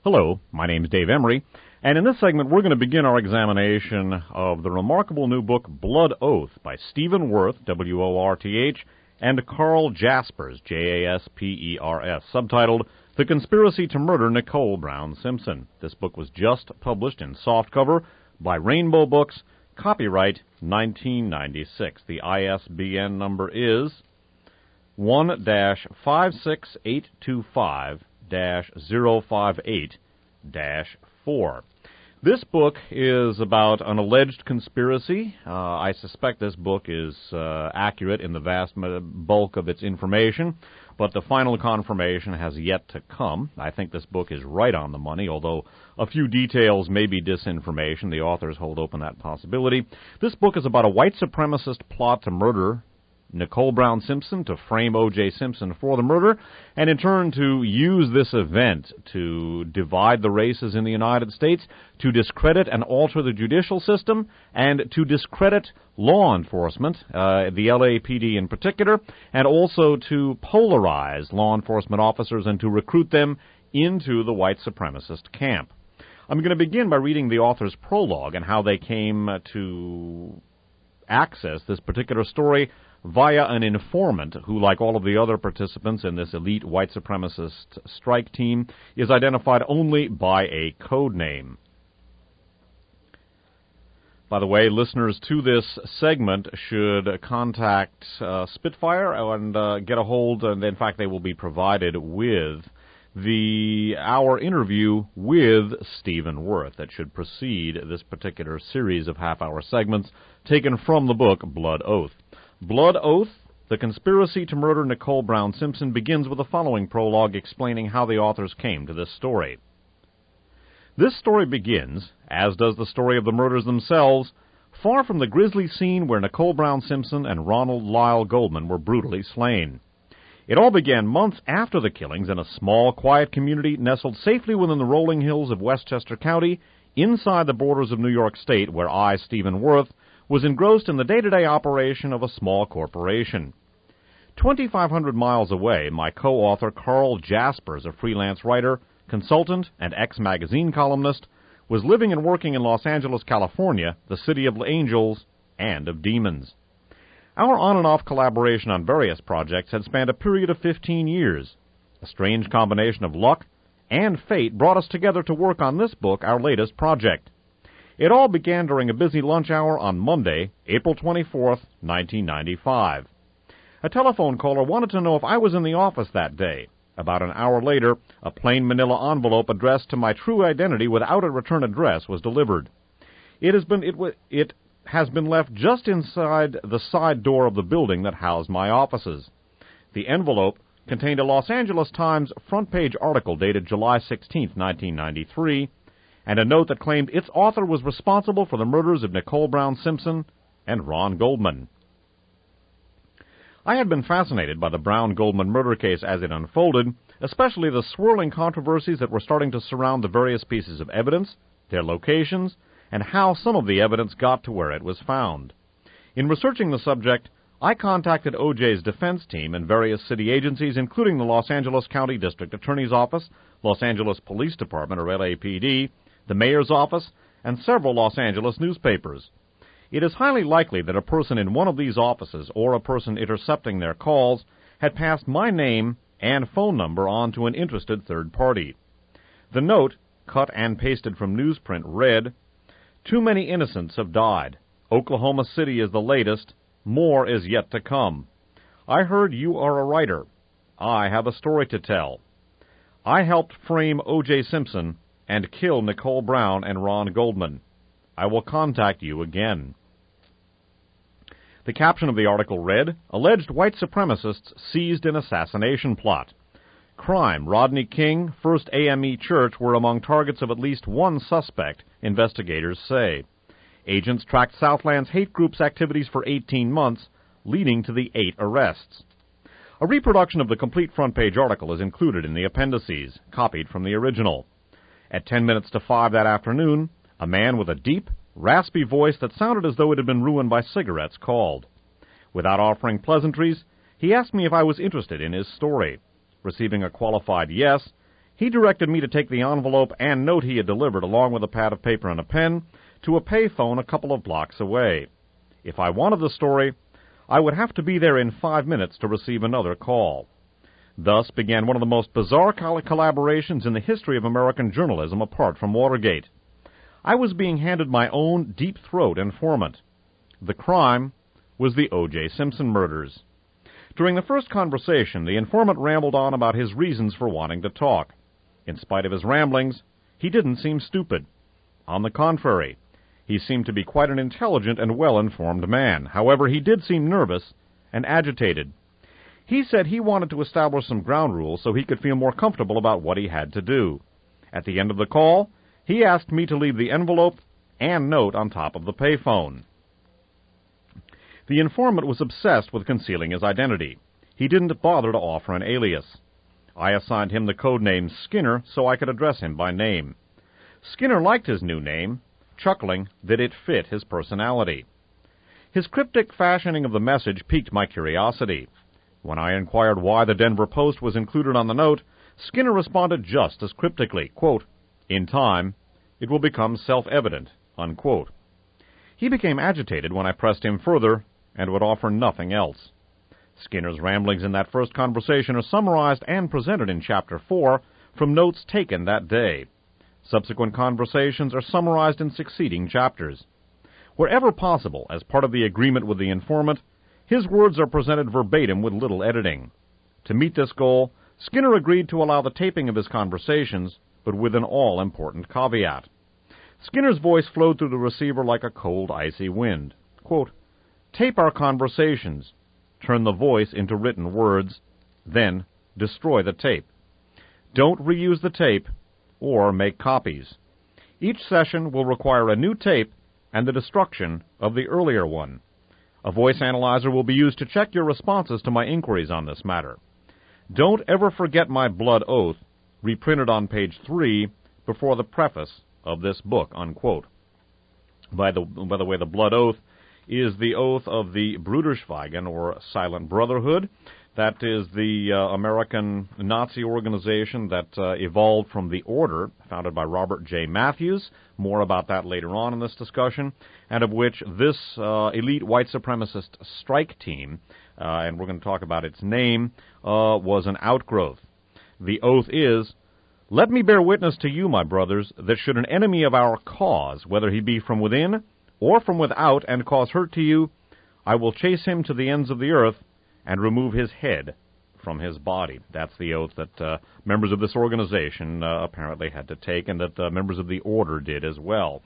Hello, my name is Dave Emery, and in this segment we're going to begin our examination of the remarkable new book Blood Oath by Stephen Worth, W-O-R-T-H, and Carl Jaspers, J-A-S-P-E-R-S, subtitled The Conspiracy to Murder Nicole Brown Simpson. This book was just published in softcover by Rainbow Books, copyright 1996. The ISBN number is 1-56825-058-4. This book is about an alleged conspiracy. I suspect this book is accurate in the vast bulk of its information, but the final confirmation has yet to come. I think this book is right on the money, although a few details may be disinformation. The authors hold open that possibility. This book is about a white supremacist plot to murder Nicole Brown Simpson, to frame O.J. Simpson for the murder, and in turn to use this event to divide the races in the United States, to discredit and alter the judicial system, and to discredit law enforcement, the LAPD in particular, and also to polarize law enforcement officers and to recruit them into the white supremacist camp. I'm going to begin by reading the author's prologue and how they came to access this particular story via an informant who, like all of the other participants in this elite white supremacist strike team, is identified only by a code name. By the way, listeners to this segment should contact Spitfire and get a hold, and in fact they will be provided with our interview with Stephen Worth that should precede this particular series of half-hour segments taken from the book Blood Oath. Blood Oath, The Conspiracy to Murder Nicole Brown Simpson, begins with the following prologue explaining how the authors came to this story. This story begins, as does the story of the murders themselves, far from the grisly scene where Nicole Brown Simpson and Ronald Lyle Goldman were brutally slain. It all began months after the killings in a small, quiet community nestled safely within the rolling hills of Westchester County, inside the borders of New York State, where I, Stephen Worth, was engrossed in the day-to-day operation of a small corporation. 2,500 miles away, my co-author Carl Jaspers, a freelance writer, consultant, and ex-magazine columnist, was living and working in Los Angeles, California, the city of angels and of demons. Our on-and-off collaboration on various projects had spanned a period of 15 years. A strange combination of luck and fate brought us together to work on this book, our latest project. It all began during a busy lunch hour on Monday, April 24th, 1995. A telephone caller wanted to know if I was in the office that day. About an hour later, a plain manila envelope addressed to my true identity without a return address was delivered. It has been left just inside the side door of the building that housed my offices. The envelope contained a Los Angeles Times front-page article dated July 16th, 1993, and a note that claimed its author was responsible for the murders of Nicole Brown Simpson and Ron Goldman. I had been fascinated by the Brown-Goldman murder case as it unfolded, especially the swirling controversies that were starting to surround the various pieces of evidence, their locations, and how some of the evidence got to where it was found. In researching the subject, I contacted O.J.'s defense team and various city agencies, including the Los Angeles County District Attorney's Office, Los Angeles Police Department, or LAPD, the mayor's office, and several Los Angeles newspapers. It is highly likely that a person in one of these offices or a person intercepting their calls had passed my name and phone number on to an interested third party. The note, cut and pasted from newsprint, read, "Too many innocents have died. Oklahoma City is the latest. More is yet to come. I heard you are a writer. I have a story to tell. I helped frame O.J. Simpson and kill Nicole Brown and Ron Goldman. I will contact you again." The caption of the article read, "Alleged white supremacists seized in assassination plot. Crime, Rodney King, First AME Church were among targets of at least one suspect, investigators say. Agents tracked Southland's hate group's activities for 18 months, leading to the 8 arrests." A reproduction of the complete front-page article is included in the appendices, copied from the original. At 10 minutes to 5 that afternoon, a man with a deep, raspy voice that sounded as though it had been ruined by cigarettes called. Without offering pleasantries, he asked me if I was interested in his story. Receiving a qualified yes, He directed me to take the envelope and note he had delivered, along with a pad of paper and a pen, to a pay phone a couple of blocks away. If I wanted the story, I would have to be there in 5 minutes to receive another call. Thus began one of the most bizarre collaborations in the history of American journalism apart from Watergate. I was being handed my own deep-throat informant. The crime was the O.J. Simpson murders. During the first conversation, the informant rambled on about his reasons for wanting to talk. In spite of his ramblings, he didn't seem stupid. On the contrary, he seemed to be quite an intelligent and well-informed man. However, he did seem nervous and agitated. He said he wanted to establish some ground rules so he could feel more comfortable about what he had to do. At the end of the call, he asked me to leave the envelope and note on top of the payphone. The informant was obsessed with concealing his identity. He didn't bother to offer an alias. I assigned him the code name Skinner so I could address him by name. Skinner liked his new name, chuckling that it fit his personality. His cryptic fashioning of the message piqued my curiosity. When I inquired why the Denver Post was included on the note, Skinner responded just as cryptically, quote, "In time, it will become self-evident," unquote. He became agitated when I pressed him further and would offer nothing else. Skinner's ramblings in that first conversation are summarized and presented in Chapter 4 from notes taken that day. Subsequent conversations are summarized in succeeding chapters. Wherever possible, as part of the agreement with the informant, his words are presented verbatim with little editing. To meet this goal, Skinner agreed to allow the taping of his conversations, but with an all-important caveat. Skinner's voice flowed through the receiver like a cold, icy wind. Quote, "Tape our conversations. Turn the voice into written words. Then destroy the tape. Don't reuse the tape or make copies. Each session will require a new tape and the destruction of the earlier one. A voice analyzer will be used to check your responses to my inquiries on this matter. Don't ever forget my blood oath, reprinted on page 3 before the preface of this book," unquote. By the way, the blood oath is the oath of the Bruderschweigen, or Silent Brotherhood. That is the American Nazi organization that evolved from the Order, founded by Robert J. Matthews. More about that later on in this discussion, and of which this elite white supremacist strike team, and we're going to talk about its name, was an outgrowth. The oath is, "Let me bear witness to you, my brothers, that should an enemy of our cause, whether he be from within or from without, and cause hurt to you, I will chase him to the ends of the earth and remove his head from his body." That's the oath that members of this organization apparently had to take, and that members of the Order did as well.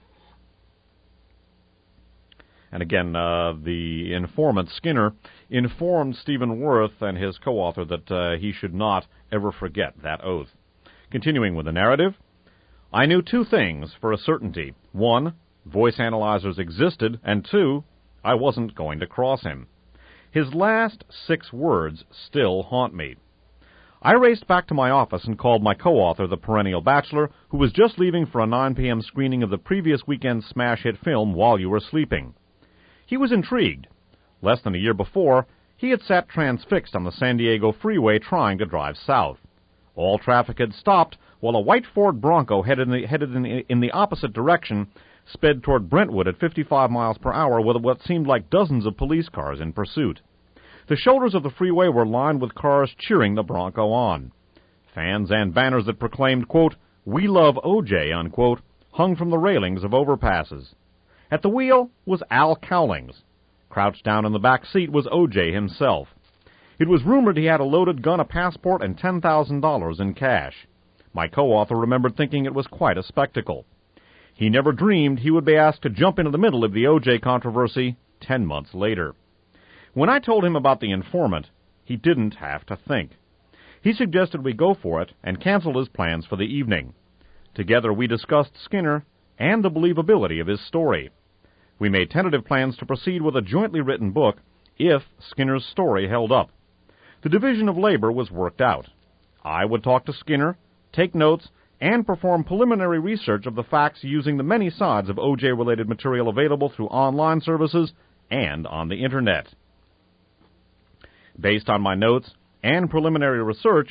And again, the informant, Skinner, informed Stephen Worth and his co-author that he should not ever forget that oath. Continuing with the narrative, "I knew two things for a certainty. One, voice analyzers existed, and two, I wasn't going to cross him." His last 6 words still haunt me. I raced back to my office and called my co-author, the perennial bachelor, who was just leaving for a 9 p.m. screening of the previous weekend's smash hit film While You Were Sleeping. He was intrigued. Less than a year before, he had sat transfixed on the San Diego freeway trying to drive south. All traffic had stopped while a white Ford Bronco headed in the opposite direction sped toward Brentwood at 55 miles per hour with what seemed like dozens of police cars in pursuit. The shoulders of the freeway were lined with cars cheering the Bronco on. Fans and banners that proclaimed, quote, "We love O.J., unquote, hung from the railings of overpasses. At the wheel was Al Cowlings. Crouched down in the back seat was O.J. himself. It was rumored he had a loaded gun, a passport, and $10,000 in cash. My co-author remembered thinking it was quite a spectacle. He never dreamed he would be asked to jump into the middle of the O.J. controversy 10 months later. When I told him about the informant, he didn't have to think. He suggested we go for it and canceled his plans for the evening. Together we discussed Skinner and the believability of his story. We made tentative plans to proceed with a jointly written book if Skinner's story held up. The division of labor was worked out. I would talk to Skinner, take notes, and perform preliminary research of the facts using the many sides of O.J.-related material available through online services and on the Internet. Based on my notes and preliminary research,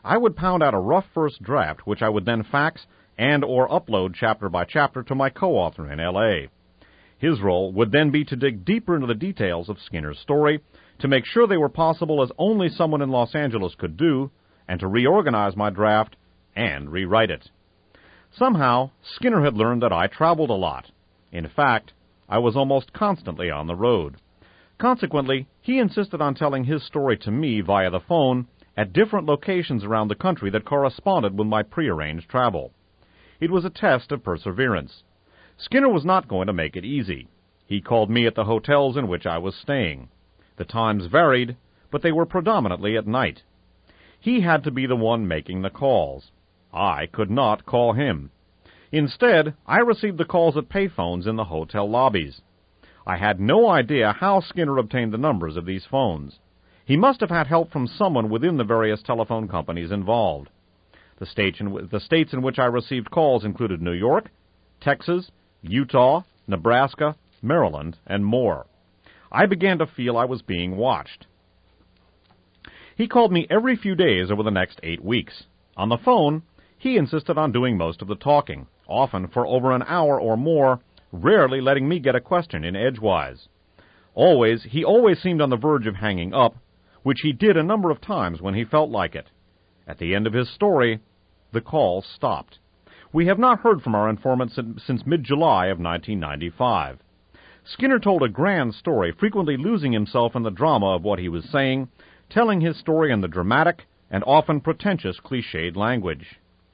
I would pound out a rough first draft, which I would then fax and or upload chapter by chapter to my co-author in L.A. His role would then be to dig deeper into the details of Skinner's story, to make sure they were possible as only someone in Los Angeles could do, and to reorganize my draft and rewrite it. Somehow, Skinner had learned that I traveled a lot. In fact, I was almost constantly on the road. Consequently, he insisted on telling his story to me via the phone at different locations around the country that corresponded with my prearranged travel. It was a test of perseverance. Skinner was not going to make it easy. He called me at the hotels in which I was staying. The times varied, but they were predominantly at night. He had to be the one making the calls. I could not call him. Instead, I received the calls at payphones in the hotel lobbies. I had no idea how Skinner obtained the numbers of these phones. He must have had help from someone within the various telephone companies involved. The states in which I received calls included New York, Texas, Utah, Nebraska, Maryland, and more. I began to feel I was being watched. He called me every few days over the next 8 weeks. On the phone, he insisted on doing most of the talking, often for over an hour or more, rarely letting me get a question in edgewise. He always seemed on the verge of hanging up, which he did a number of times when he felt like it. At the end of his story, the call stopped. We have not heard from our informant since mid-July of 1995. Skinner told a grand story, frequently losing himself in the drama of what he was saying, telling his story in dramatic and often pretentious cliched language.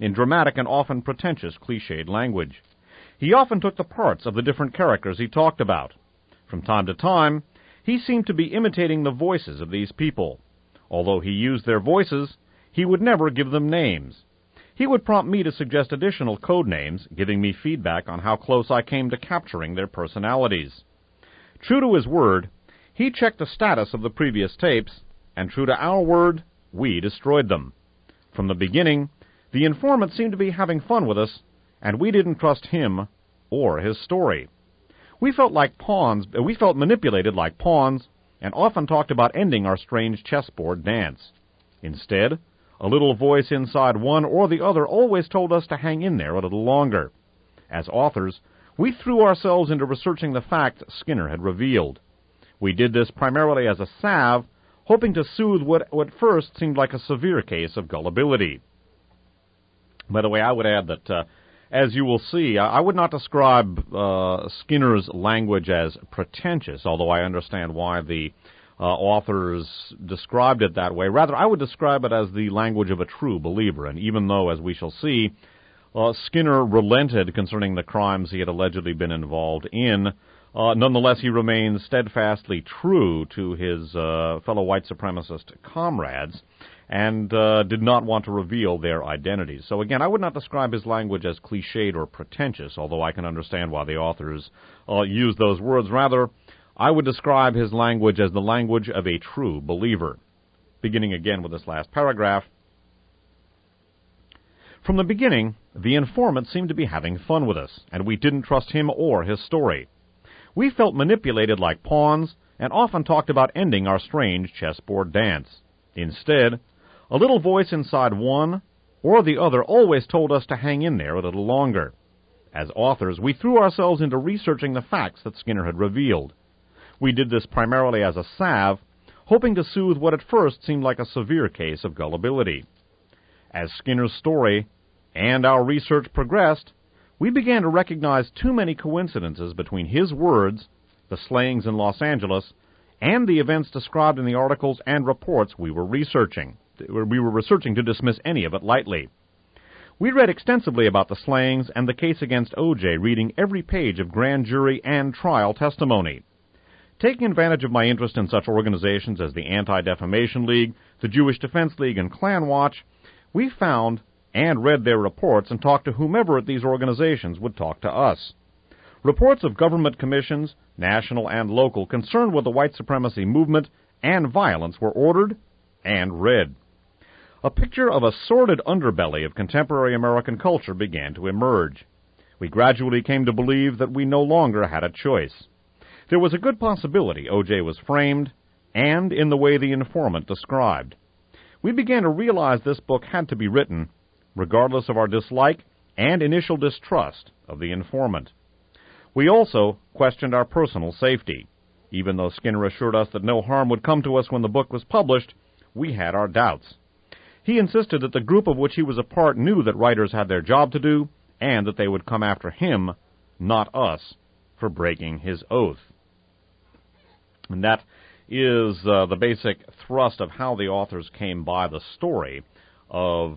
He often took the parts of the different characters he talked about. From time to time, he seemed to be imitating the voices of these people. Although he used their voices, he would never give them names. He would prompt me to suggest additional code names, giving me feedback on how close I came to capturing their personalities. True to his word, he checked the status of the previous tapes, and true to our word, we destroyed them. From the beginning, the informant seemed to be having fun with us, and we didn't trust him or his story. We felt manipulated like pawns, and often talked about ending our strange chessboard dance. Instead, a little voice inside one or the other always told us to hang in there a little longer. As authors, we threw ourselves into researching the facts Skinner had revealed. We did this primarily as a salve, hoping to soothe what at first seemed like a severe case of gullibility. By the way, I would add that, as you will see, I would not describe Skinner's language as pretentious, although I understand why the authors described it that way. Rather, I would describe it as the language of a true believer, and even though, as we shall see, Skinner relented concerning the crimes he had allegedly been involved in, nonetheless he remained steadfastly true to his fellow white supremacist comrades, and did not want to reveal their identities. So again, I would not describe his language as cliched or pretentious, although I can understand why the authors used those words. Rather, I would describe his language as the language of a true believer. Beginning again with this last paragraph. From the beginning, the informant seemed to be having fun with us, and we didn't trust him or his story. We felt manipulated like pawns, and often talked about ending our strange chessboard dance. Instead, a little voice inside one or the other always told us to hang in there a little longer. As authors, we threw ourselves into researching the facts that Skinner had revealed. We did this primarily as a salve, hoping to soothe what at first seemed like a severe case of gullibility. As Skinner's story and our research progressed, we began to recognize too many coincidences between his words, the slayings in Los Angeles, and the events described in the articles and reports we were researching. We were researching to dismiss any of it lightly. We read extensively about the slayings and the case against O.J., reading every page of grand jury and trial testimony. Taking advantage of my interest in such organizations as the Anti-Defamation League, the Jewish Defense League, and Klan Watch, we found and read their reports and talked to whomever at these organizations would talk to us. Reports of government commissions, national and local, concerned with the white supremacy movement and violence were ordered and read. A picture of a sordid underbelly of contemporary American culture began to emerge. We gradually came to believe that we no longer had a choice. There was a good possibility O.J. was framed, and in the way the informant described. we began to realize this book had to be written, regardless of our dislike and initial distrust of the informant. We also questioned our personal safety. Even though Skinner assured us that no harm would come to us when the book was published, we had our doubts. He insisted that the group of which he was a part knew that writers had their job to do, and that they would come after him, not us, for breaking his oath. And that is the basic thrust of how the authors came by the story of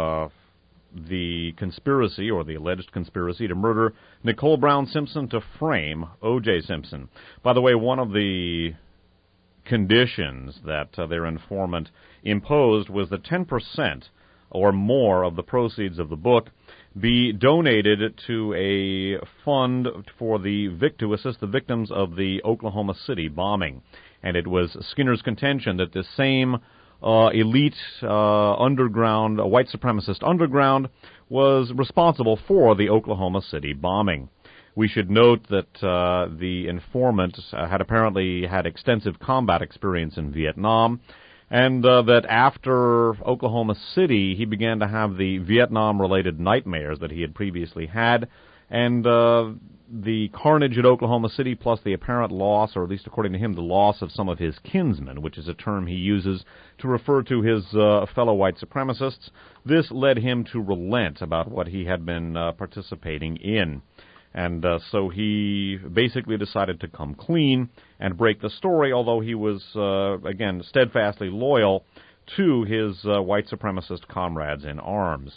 the conspiracy, or the alleged conspiracy, to murder Nicole Brown Simpson to frame O.J. Simpson. By the way, one of the conditions that their informant imposed was that 10% or more of the proceeds of the book be donated to a fund to assist the victims of the Oklahoma City bombing. And it was Skinner's contention that this same elite underground, white supremacist underground, was responsible for the Oklahoma City bombing. We should note that the informant had apparently had extensive combat experience in Vietnam, and that after Oklahoma City, he began to have the Vietnam-related nightmares that he had previously had, and the carnage at Oklahoma City, plus the apparent loss, or at least according to him, the loss of some of his kinsmen, which is a term he uses to refer to his fellow white supremacists, this led him to relent about what he had been participating in. And so he basically decided to come clean and break the story, although he was, again, steadfastly loyal to his white supremacist comrades in arms.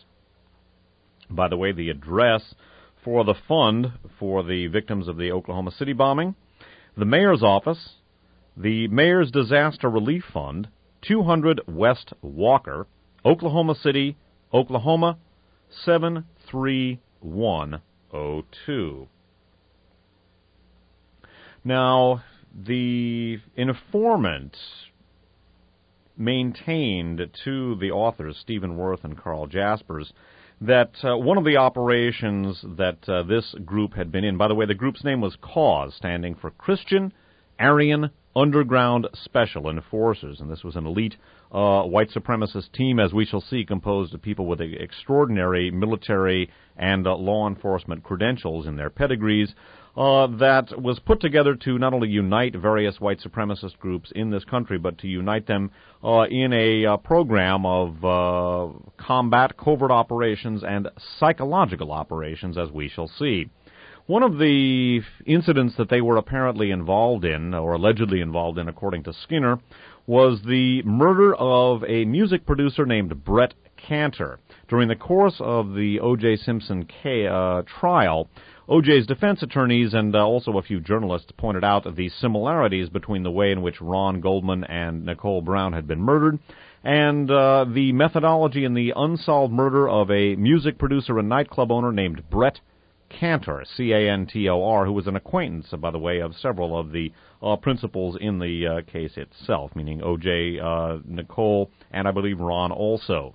By the way, the address for the fund for the victims of the Oklahoma City bombing, the mayor's office, the Mayor's Disaster Relief Fund, 200 West Walker, Oklahoma City, Oklahoma, 73102. Now, the informant maintained to the authors, Stephen Worth and Carl Jaspers, that one of the operations that this group had been in, by the way, the group's name was CAUSE, standing for Christian Aryan Underground Special Enforcers, and this was an elite white supremacist team, as we shall see, composed of people with extraordinary military and law enforcement credentials in their pedigrees, that was put together to not only unite various white supremacist groups in this country, but to unite them in a program of combat, covert operations, and psychological operations, as we shall see. One of the incidents that they were apparently involved in, or allegedly involved in, according to Skinner, was the murder of a music producer named Brett Cantor. During the course of the O.J. Simpson trial, O.J.'s defense attorneys and also a few journalists pointed out the similarities between the way in which Ron Goldman and Nicole Brown had been murdered and the methodology in the unsolved murder of a music producer and nightclub owner named Brett Cantor, C-A-N-T-O-R, who was an acquaintance, by the way, of several of the principals in the case itself, meaning O.J., Nicole, and I believe Ron also.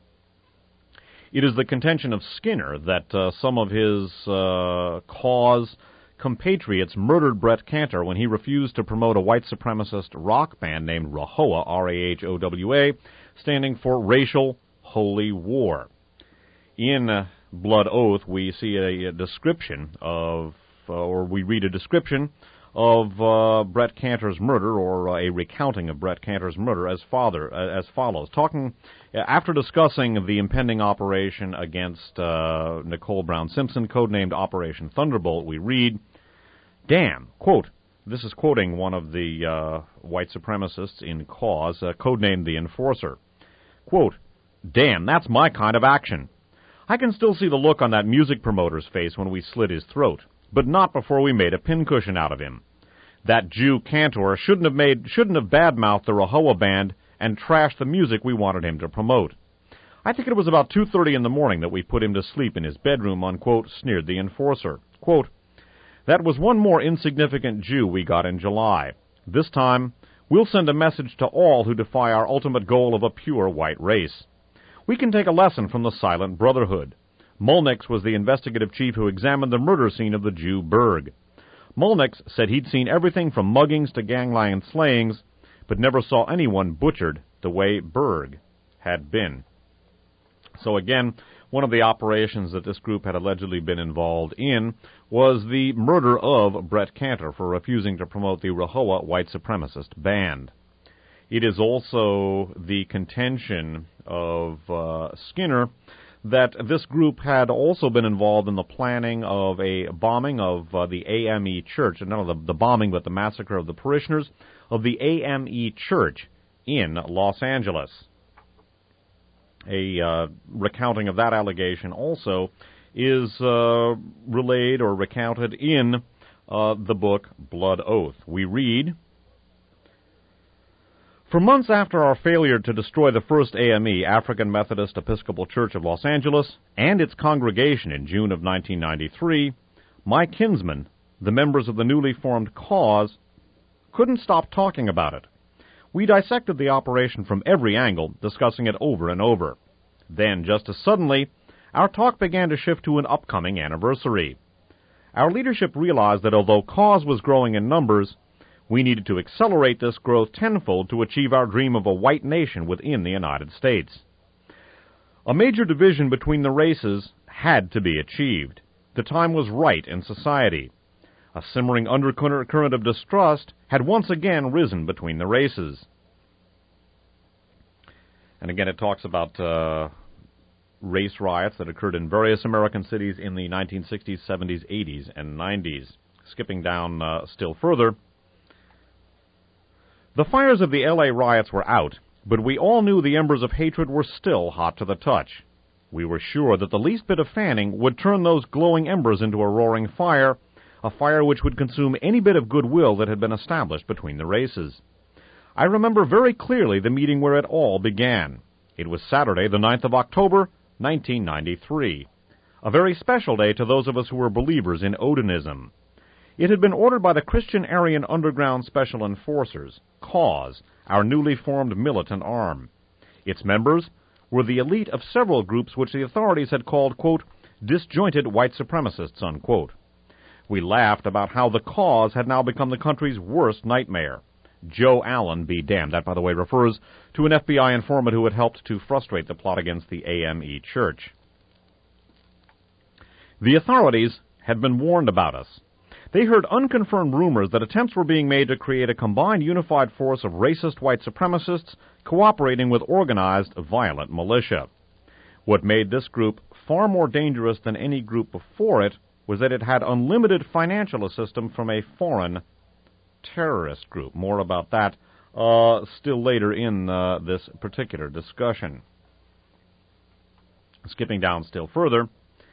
It is the contention of Skinner that some of his CAUSE compatriots murdered Brett Cantor when he refused to promote a white supremacist rock band named RAHOWA, R-A-H-O-W-A, standing for Racial Holy War. In Blood Oath, we see a description of, or we read a description of Brett Cantor's murder, or a recounting of Brett Cantor's murder as follows. After discussing the impending operation against Nicole Brown Simpson, codenamed Operation Thunderbolt, we read, "Damn," quote, this is quoting one of the white supremacists in CAUSE, codenamed the Enforcer, quote, "Damn, that's my kind of action. I can still see the look on that music promoter's face when we slit his throat, but not before we made a pincushion out of him. That Jew Cantor shouldn't have badmouthed the RAHOWA band and trashed the music we wanted him to promote. I think it was about 2:30 in the morning that we put him to sleep in his bedroom," unquote, sneered the Enforcer. Quote, "That was one more insignificant Jew we got in July. This time, we'll send a message to all who defy our ultimate goal of a pure white race. We can take a lesson from the Silent Brotherhood. Mulnix was the investigative chief who examined the murder scene of the Jew Berg. Mulnix said he'd seen everything from muggings to gangland slayings, but never saw anyone butchered the way Berg had been. So again, one of the operations that this group had allegedly been involved in was the murder of Brett Cantor for refusing to promote the Rahowa white supremacist band. It is also the contention of Skinner that this group had also been involved in the planning of a bombing of the AME Church, not the bombing but the massacre of the parishioners of the AME Church in Los Angeles. A recounting of that allegation also is relayed or recounted in the book Blood Oath. We read, "For months after our failure to destroy the first AME, African Methodist Episcopal Church of Los Angeles, and its congregation in June of 1993, my kinsmen, the members of the newly formed Cause, couldn't stop talking about it. We dissected the operation from every angle, discussing it over and over. Then, just as suddenly, our talk began to shift to an upcoming anniversary. Our leadership realized that although Cause was growing in numbers, we needed to accelerate this growth tenfold to achieve our dream of a white nation within the United States. A major division between the races had to be achieved. The time was right in society. A simmering undercurrent of distrust had once again risen between the races." And again, it talks about race riots that occurred in various American cities in the 1960s, 70s, 80s, and 90s. Skipping down still further, "The fires of the L.A. riots were out, but we all knew the embers of hatred were still hot to the touch. We were sure that the least bit of fanning would turn those glowing embers into a roaring fire, a fire which would consume any bit of goodwill that had been established between the races. I remember very clearly the meeting where it all began. It was Saturday, the 9th of October, 1993, a very special day to those of us who were believers in Odinism. It had been ordered by the Christian Aryan Underground Special Enforcers, Cause, our newly formed militant arm. Its members were the elite of several groups which the authorities had called, quote, disjointed white supremacists, unquote. We laughed about how the Cause had now become the country's worst nightmare. Joe Allen be damned. That, by the way, refers to an FBI informant who had helped to frustrate the plot against the AME Church. The authorities had been warned about us. They heard unconfirmed rumors that attempts were being made to create a combined unified force of racist white supremacists cooperating with organized violent militia. What made this group far more dangerous than any group before it was that it had unlimited financial assistance from a foreign terrorist group. More about that still later in this particular discussion. Skipping down still further,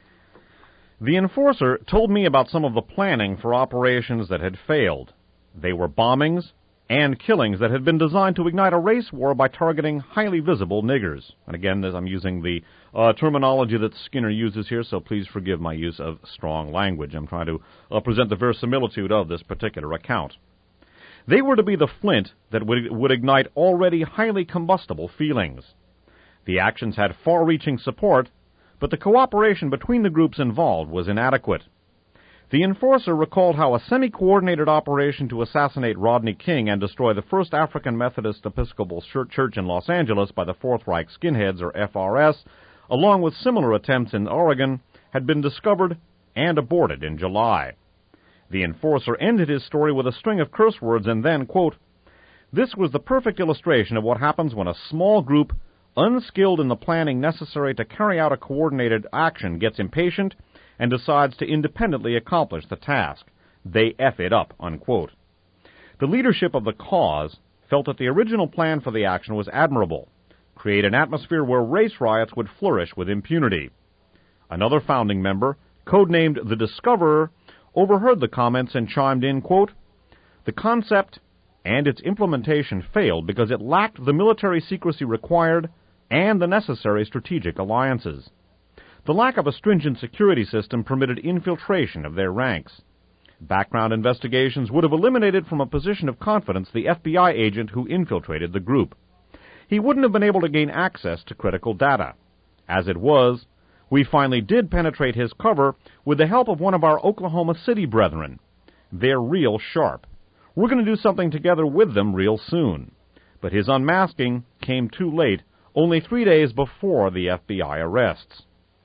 the enforcer told me about some of the planning for operations that had failed. They were bombings and killings that had been designed to ignite a race war by targeting highly visible niggers. And again, as I'm using the terminology that Skinner uses here, so please forgive my use of strong language. I'm trying to present the verisimilitude of this particular account. They were to be the flint that would ignite already highly combustible feelings. The actions had far-reaching support, but the cooperation between the groups involved was inadequate. The enforcer recalled how a semi-coordinated operation to assassinate Rodney King and destroy the first African Methodist Episcopal Church in Los Angeles by the Fourth Reich Skinheads, or FRS, along with similar attempts in Oregon, had been discovered and aborted in July. The enforcer ended his story with a string of curse words and then, quote, this was the perfect illustration of what happens when a small group, unskilled in the planning necessary to carry out a coordinated action, gets impatient and decides to independently accomplish the task. They F it up, unquote. The leadership of the Cause felt that the original plan for the action was admirable, create an atmosphere where race riots would flourish with impunity. Another founding member, codenamed the Discoverer, overheard the comments and chimed in, quote, the concept and its implementation failed because it lacked the military secrecy required and the necessary strategic alliances. The lack of a stringent security system permitted infiltration of their ranks. Background investigations would have eliminated from a position of confidence the FBI agent who infiltrated the group. He wouldn't have been able to gain access to critical data. As it was, we finally did penetrate his cover with the help of one of our Oklahoma City brethren. They're real sharp. We're going to do something together with them real soon. But his unmasking came too late, only 3 days before the FBI arrests.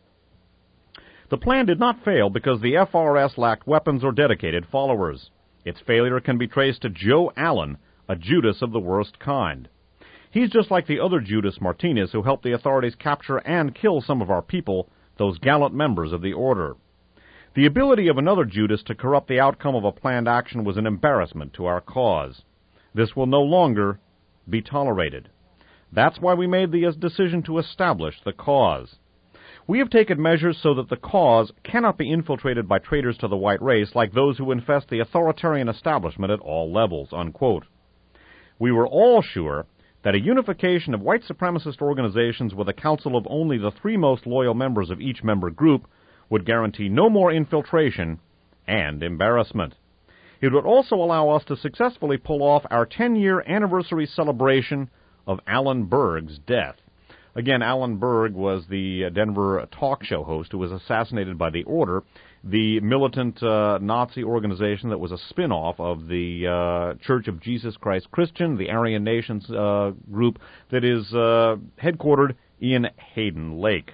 The plan did not fail because the FRS lacked weapons or dedicated followers. Its failure can be traced to Joe Allen, a Judas of the worst kind. He's just like the other Judas Martinez who helped the authorities capture and kill some of our people, those gallant members of the order. The ability of another Judas to corrupt the outcome of a planned action was an embarrassment to our cause. This will no longer be tolerated. That's why we made the decision to establish the cause. We have taken measures so that the cause cannot be infiltrated by traitors to the white race like those who infest the authoritarian establishment at all levels," unquote. We were all sure that a unification of white supremacist organizations with a council of only the 3 most loyal members of each member group would guarantee no more infiltration and embarrassment. It would also allow us to successfully pull off our 10-year anniversary celebration of Alan Berg's death. Again, Alan Berg was the Denver talk show host who was assassinated by the Order, the militant Nazi organization that was a spin-off of the Church of Jesus Christ Christian, the Aryan Nations group that is headquartered in Hayden Lake.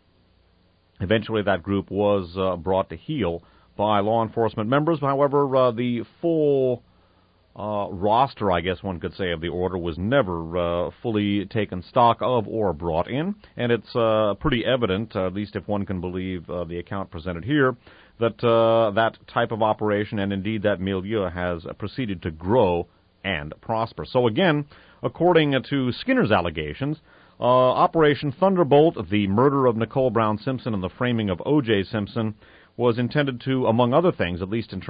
Eventually, that group was brought to heel by law enforcement members. However, the full roster, I guess one could say, of the Order was never fully taken stock of or brought in, and it's pretty evident, at least if one can believe the account presented here, that that type of operation and indeed that milieu has proceeded to grow and prosper. So again, according to Skinner's allegations, Operation Thunderbolt, the murder of Nicole Brown Simpson and the framing of O.J. Simpson, was intended to, among other things, at least in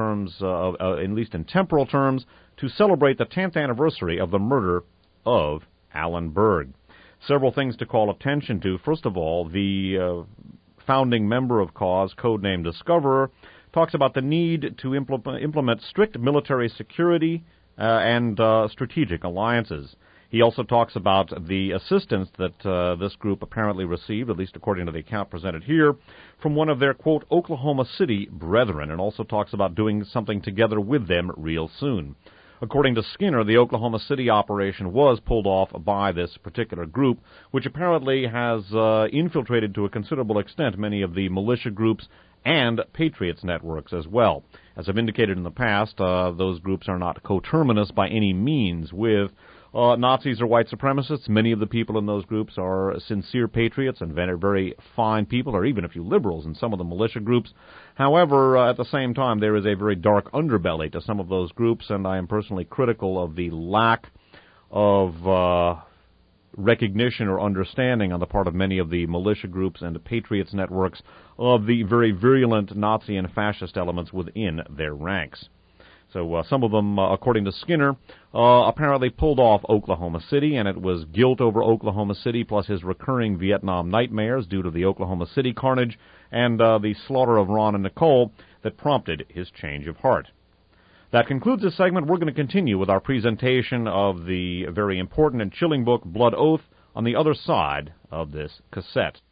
temporal terms, to celebrate the 10th anniversary of the murder of Alan Berg. Several things to call attention to. First of all, the founding member of CAUSE, codenamed Discoverer, talks about the need to implement strict military security and strategic alliances. He also talks about the assistance that this group apparently received, at least according to the account presented here, from one of their, quote, Oklahoma City brethren, and also talks about doing something together with them real soon. According to Skinner, the Oklahoma City operation was pulled off by this particular group, which apparently has infiltrated to a considerable extent many of the militia groups and Patriots networks as well. As I've indicated in the past, those groups are not coterminous by any means with Nazis or white supremacists. Many of the people in those groups are sincere patriots and very, very fine people, or even a few liberals in some of the militia groups. However, at the same time, there is a very dark underbelly to some of those groups, and I am personally critical of the lack of recognition or understanding on the part of many of the militia groups and the Patriots networks of the very virulent Nazi and fascist elements within their ranks. So some of them, according to Skinner, apparently pulled off Oklahoma City, and it was guilt over Oklahoma City plus his recurring Vietnam nightmares due to the Oklahoma City carnage and the slaughter of Ron and Nicole that prompted his change of heart. That concludes this segment. We're going to continue with our presentation of the very important and chilling book, Blood Oath, on the other side of this cassette.